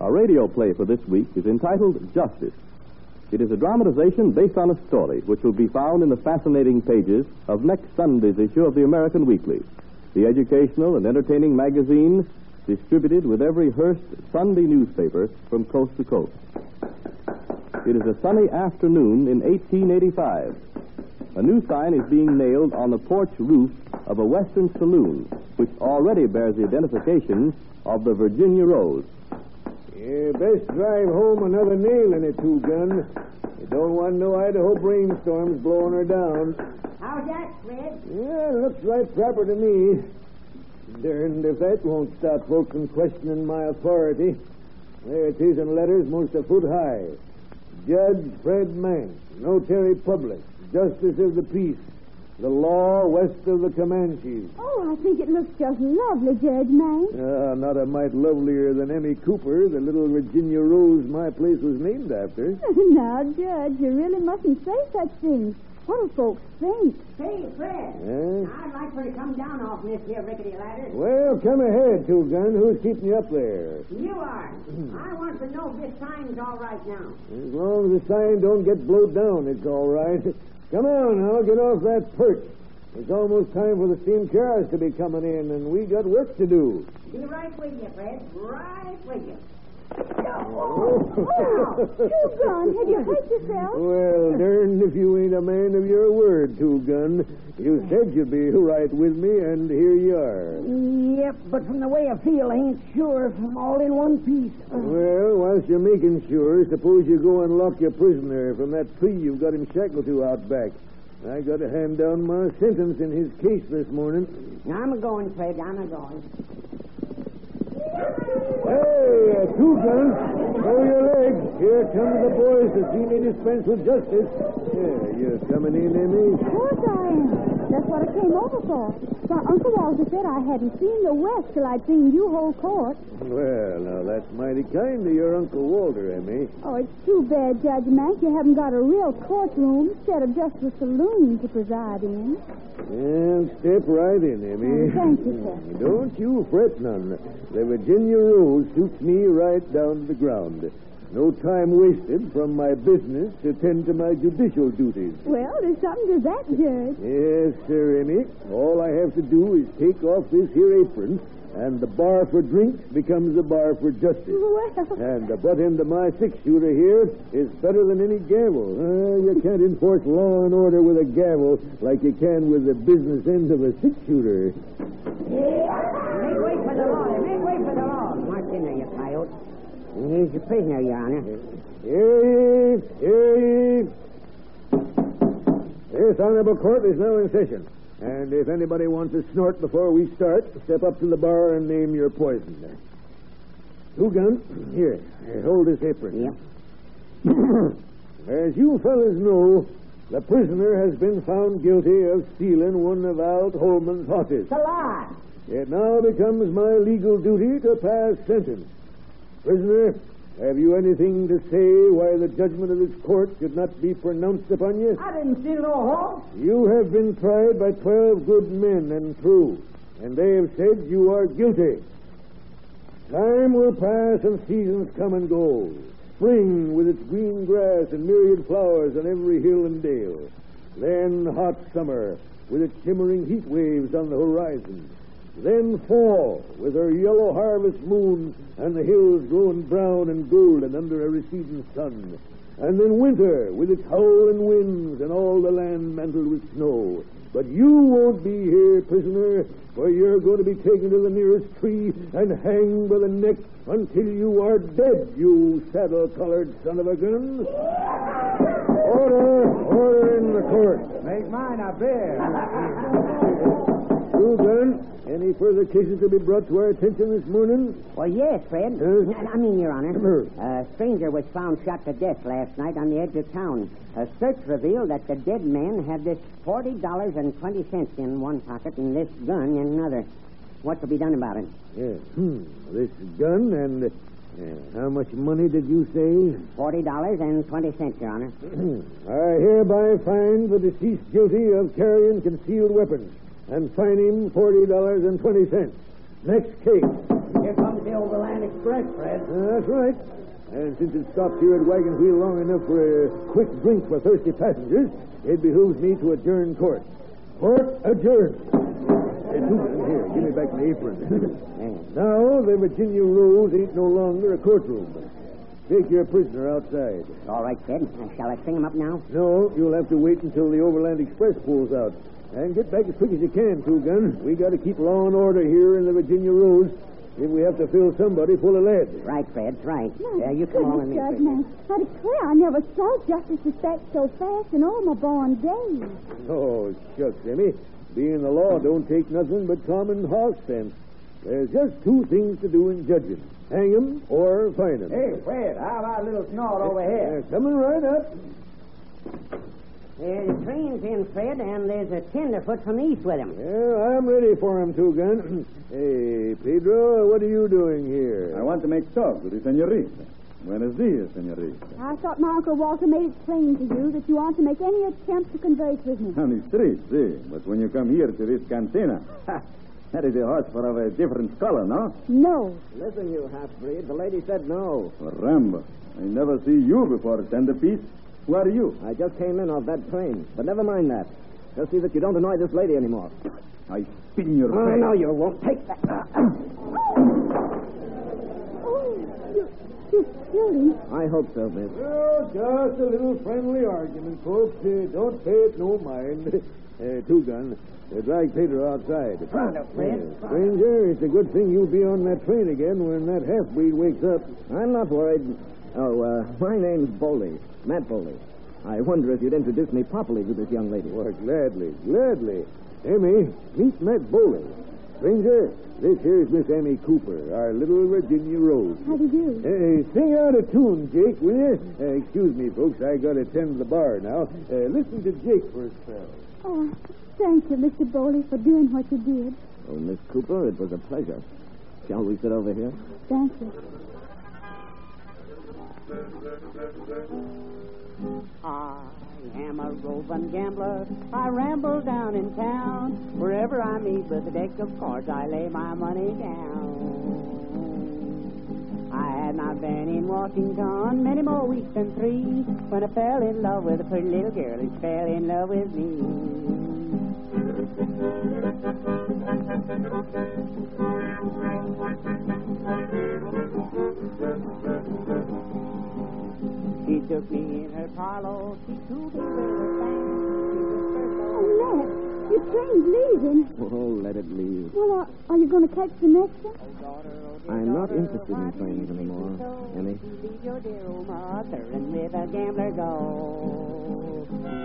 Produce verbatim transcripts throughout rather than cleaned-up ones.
Our radio play for this week is entitled Justice. It is a dramatization based on a story which will be found in the fascinating pages of next Sunday's issue of the American Weekly, the educational and entertaining magazine distributed with every Hearst Sunday newspaper from coast to coast. It is a sunny afternoon in eighteen eighty-five. A new sign is being nailed on the porch roof of a Western saloon, which already bears the identification of the Virginia Rose. You best drive home another nail in it, two-gun. You don't want no Idaho brainstorms blowing her down. How's that, Fred? Yeah, looks right proper to me. Darned if that won't stop folks from questioning my authority. There it is in letters most a foot high. Judge Fred Mank, notary public, justice of the peace, the law west of the Comanches. Oh, I think it looks just lovely, Judge Mank. Ah, not a mite lovelier than Emmy Cooper, the little Virginia Rose my place was named after. Now, Judge, you really mustn't say such things. What do folks think? Say, Fred, Yeah? I'd like for you to come down off this here rickety ladder. Well, come ahead, two-gun. Who's keeping you up there? You are. I want to know if this sign's all right now. As long as the sign don't get blowed down, it's all right. Come on, now, get off that perch. It's almost time for the steam cars to be coming in, and we got work to do. Be right with you, Fred. Right with you. Oh, Two-Gun, have you hurt yourself? Well, darned if you ain't a man of your word, Two-Gun. You said you'd be right with me, and here you are. Yep, but from the way I feel, I ain't sure if I'm all in one piece. Well, whilst you're making sure, suppose you go and lock your prisoner from that tree you've got him shackled to out back. I got to hand down my sentence in his case this morning. I'm a-going, Fred. I'm a-going. Hey, uh, Two-Gun, throw your legs. Here come the boys to see me dispense with justice. Yeah, you're coming in, Emmy? Of course I am. That's what I came over for. Why, Uncle Walter said I hadn't seen the West till I'd seen you hold court. Well, now, that's mighty kind of your Uncle Walter, Emmy. Oh, it's too bad, Judge Mank, you haven't got a real courtroom instead of just a saloon to preside in. Well, step right in, Emmy. Oh, thank you, sir. Don't you fret none. The Virginia Rose suits me right down to the ground. No time wasted from my business to tend to my judicial duties. Well, there's something to that, Judge. Yes, sir, Emmy. All I have to do is take off this here apron, and the bar for drinks becomes a bar for justice. Well... And the butt end of my six-shooter here is better than any gavel. Uh, you can't enforce law and order with a gavel like you can with the business end of a six-shooter. Make way for the law. Make way for the law. March in there, you coyote. Here's your prisoner, Your Honor. Here he is. Here he is. This honorable court is now in session. And if anybody wants a snort before we start, step up to the bar and name your poison. Two-Gun, here, hold this apron. Yep. As you fellas know, the prisoner has been found guilty of stealing one of Alt Holman's horses. It's a lie. It now becomes my legal duty to pass sentence. Prisoner, have you anything to say why the judgment of this court should not be pronounced upon you? I didn't steal no horse. You have been tried by twelve good men and true, and they have said you are guilty. Time will pass and seasons come and go. Spring with its green grass and myriad flowers on every hill and dale. Then hot summer with its shimmering heat waves on the horizon. Then fall with her yellow harvest moon and the hills glowing brown and golden under a receding sun. And then winter with its howling winds and all the land mantled with snow. But you won't be here, prisoner, for you're going to be taken to the nearest tree and hanged by the neck until you are dead, you saddle-colored son of a gun. Order, order in the court. Make mine a bear. Two-Gun, any further cases to be brought to our attention this morning? Well, yes, Fred. Huh? I mean, Your Honor. A stranger was found shot to death last night on the edge of town. A search revealed that the dead man had this forty dollars and twenty cents in one pocket and this gun in another. What to be done about it? Yeah. Hmm. This gun and uh, how much money did you say? Forty dollars and twenty cents, Your Honor. I hereby find the deceased guilty of carrying concealed weapons and fine him forty dollars and twenty cents. Next case. here comes the Overland Express, Fred. Uh, that's right. And since it stopped here at Wagon Wheel long enough for a quick drink for thirsty passengers, it behooves me to adjourn court. Court adjourned. Hey, Susan, here, give me back my apron. Now, the Virginia Rose ain't no longer a courtroom. Take your prisoner outside. All right, Fred. Uh, shall I string him up now? No, you'll have to wait until the Overland Express pulls out. And get back as quick as you can, Two Gun. We got to keep law and order here in the Virginia Rose if we have to fill somebody full of lead. Right, Fred, right. My Yeah, you come on with me, Judge, Fred. man. I declare I never saw justice respect so fast in all my born days. Oh, shucks, Emmy. Being the law don't take nothing but common horse sense. There's just two things to do in judging. Hang 'em or fine 'em. Hey, Fred, how about a little snort over here? They're coming right up. Uh, the train's in, Fred, and there's a tenderfoot from the east with him. Yeah, I'm ready for him, Two Gun. Hey, Pedro, what are you doing here? I want to make talk with the senorita. Buenos dias, senorita. I thought my Uncle Walter made it plain to you that you aren't to make any attempt to converse with me. On the street, see. But when you come here to this cantina, ha, that is a horse for of a different color, no? No. Listen, you half-breed. The lady said no. Rambo, I never see you before, Tenderpiece. Who are you? I just came in off that train. But never mind that. Just see that you don't annoy this lady anymore. I spit in your Oh, face. no, you won't. Take that. Oh, you, you killed him. I hope so, miss. Oh, just a little friendly argument, folks. Uh, don't pay it no mind. uh, Two Gun, uh, drag Pedro outside. Pronto, Fred. Uh, stranger, it's a good thing you'll be on that train again when that half-breed wakes up. I'm not worried. Oh, uh, my name's Boley. Matt Boley. I wonder if you'd introduce me properly to this young lady. Why, gladly, gladly. Emmy, meet Matt Boley. Stranger, this here's Miss Emmy Cooper, our little Virginia Rose. How do you do? Hey, sing out a tune, Jake, will you? Uh, excuse me, folks. I got to tend to the bar now. Uh, listen to Jake for a spell. Oh, thank you, Mister Bowley, for doing what you did. Oh, Miss Cooper, it was a pleasure. Shall we sit over here? Thank you. I am a roving gambler. I ramble down in town. Wherever I meet with a deck of cards, I lay my money down. I had not been in Washington many more weeks than three when I fell in love with a pretty little girl who fell in love with me. She took me in her parlor. She threw me with her Oh, Matt, your train's leaving. Oh, let it leave. Well, uh, are you going to catch the next one? I'm not interested in trains anymore, Emmy. Leave your dear old mother and with a gambler go.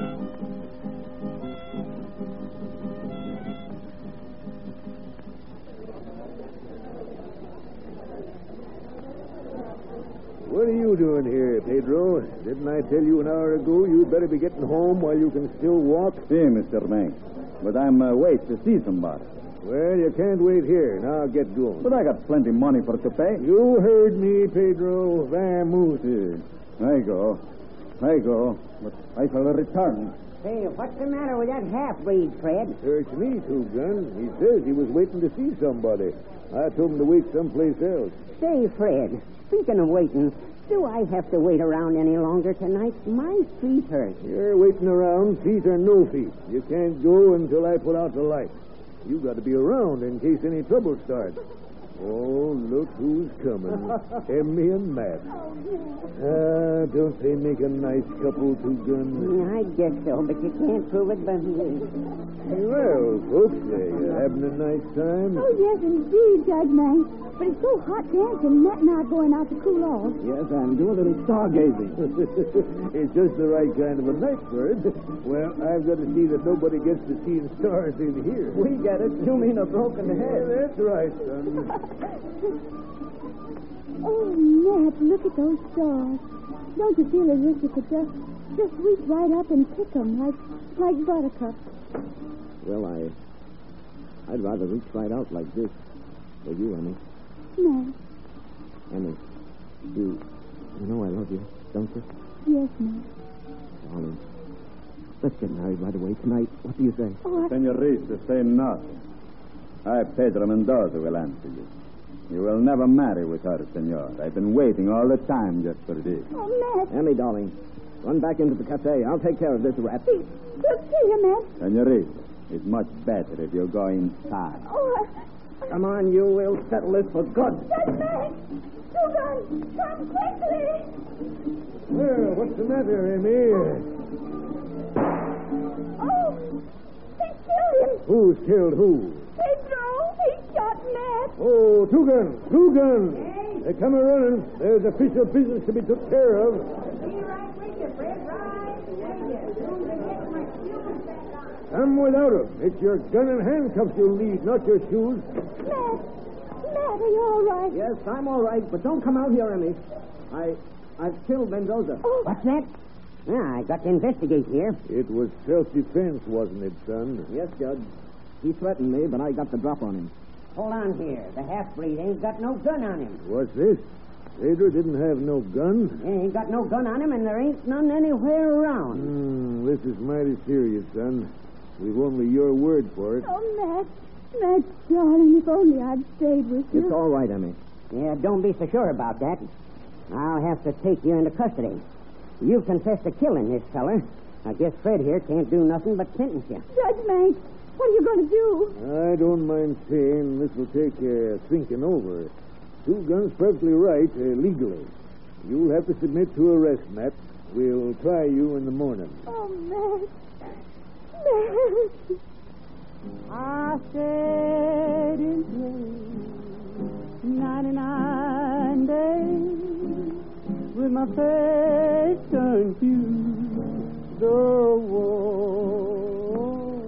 What are you doing here, Pedro? Didn't I tell you an hour ago you'd better be getting home while you can still walk? See, Mister Mank. But I'm uh, wait to see somebody. Well, you can't wait here. Now get going. But I got plenty money for to pay. You heard me, Pedro. Vamoose. See, I go. I go. But I shall return. Hey, what's the matter with that half-breed, Fred? Search me, Two Gun. He says he was waiting to see somebody. I told him to wait someplace else. Say, Fred, speaking of waiting, do I have to wait around any longer tonight? My feet hurt. You're waiting around, feet or no feet. You can't go until I put out the light. You got to be around in case any trouble starts. Oh, look who's coming. Emmy and Matt. Ah, don't they make a nice couple, Two Gun? I guess so, but you can't prove it by me. Well, folks, uh, you having a nice time? Oh, yes, indeed, Judge Mank. But it's so hot dancing, Matt and I are going out to cool off. Yes, I'm doing a little stargazing. It's just the right kind of a night for it. Well, I've got to see that nobody gets to seeing stars in here. We get it. You mean a broken Yeah, head. that's right, son. Oh, Matt, look at those stars. Don't you feel as if you could just, just reach right up and pick them like, like buttercups? Well, I... I'd rather reach right out like this. For you, Emmy. Matt. Emmy, you... You know I love you, don't you? Yes, Matt. Darling, let's get married right away tonight. What do you say? Oh, I... Senorita, say not. I, Pedro Mendoza, will answer you. You will never marry with her, senor. I've been waiting all the time just for this. Oh, Matt. Emmy, darling, run back into the cafe. I'll take care of this rat. He, he'll kill you, Matt. Senorita, it's much better if you go inside. Oh, I... Come on, you. We'll settle this for good. Judge Matt! Dugan, come quickly! Well, what's the matter, Amy? Oh, he killed him. Who's killed who? Pedro, he shot Matt. Oh, two guns, two guns. Hey. They come a-running. There's official business to be took care of. Be right with you, Fred. Right with you. Come without 'em. It's your gun and handcuffs you'll need, not your shoes. Matt, Matt, are you all right? Yes, I'm all right, but don't come out here, Emmy. I, I've killed Mendoza. Oh, What's that? Yeah, I got to investigate here. It was self-defense, wasn't it, son? Yes, Judge. He threatened me, but I got the drop on him. Hold on here. The half-breed ain't got no gun on him. What's this? Pedro didn't have no gun? He ain't got no gun on him, and there ain't none anywhere around. Hmm, this is mighty serious, son. We've only your word for it. oh, Matt. Matt, darling, if only I'd stayed with you. It's all right, Emmy. Yeah, don't be so sure about that. I'll have to take you into custody. You've confessed to killing this feller. I guess Fred here can't do nothing but sentence you. Judge Matt, what are you going to do? I don't mind saying this will take uh, thinking over. Two guns perfectly right, uh, legally. You'll have to submit to arrest, Matt. We'll try you in the morning. Oh, Matt. Matt. I stayed in place ninety-nine days with my face turned to the wall.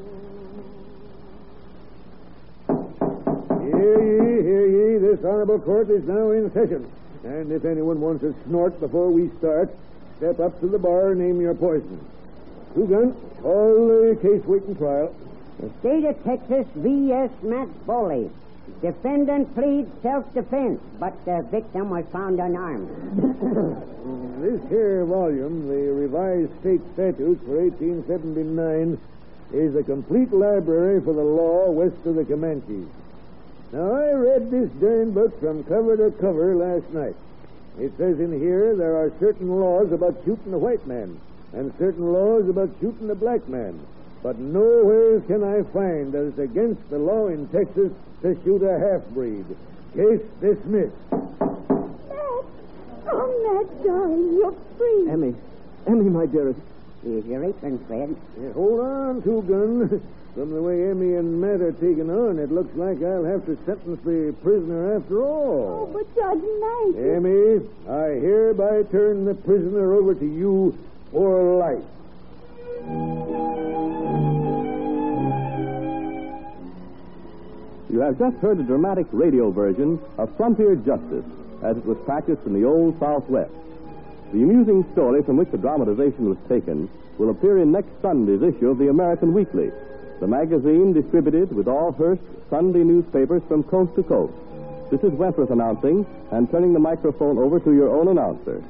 Hear ye, hear ye. This honorable court is now in session. And if anyone wants a snort before we start, step up to the bar and name your poison. Two guns, call the case waiting trial. The state of Texas V S Matt Foley. Defendant pleads self-defense, but the victim was found unarmed. This here volume, the revised state statutes for eighteen seventy-nine, is a complete library for the law west of the Comanches. Now, I read this darn book from cover to cover last night. It says in here there are certain laws about shooting a white man and certain laws about shooting a black man. But nowhere can I find that it's against the law in Texas to shoot a half-breed. Case dismissed. Matt. Oh, Matt, darling, you're free. Emmy. Emmy, my dearest. Here's your apron, Fred. Yeah, hold on, Two-Gun. From the way Emmy and Matt are taking on, it looks like I'll have to sentence the prisoner after all. Oh, but Judge Matt. Emmy, I hereby turn the prisoner over to you for life. You have just heard a dramatic radio version of Frontier Justice, as it was practiced in the Old Southwest. The amusing story from which the dramatization was taken will appear in next Sunday's issue of the American Weekly, the magazine distributed with all Hearst Sunday newspapers from coast to coast. This is Wentworth announcing and turning the microphone over to your own announcer.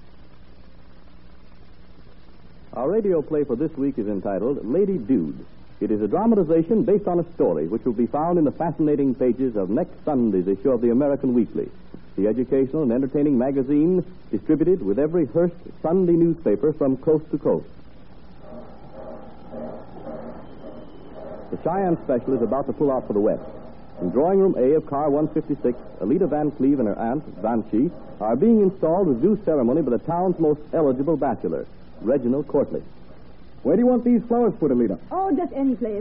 Our radio play for this week is entitled Lady Dude. It is a dramatization based on a story which will be found in the fascinating pages of next Sunday's issue of the American Weekly, the educational and entertaining magazine distributed with every Hearst Sunday newspaper from coast to coast. The Cheyenne Special is about to pull out for the West. In drawing room A of car one fifty-six, Alita Van Cleve and her aunt, Banshee, are being installed with due ceremony by the town's most eligible bachelor, Reginald Courtly. Where do you want these flowers put, Alita? Oh, just any place.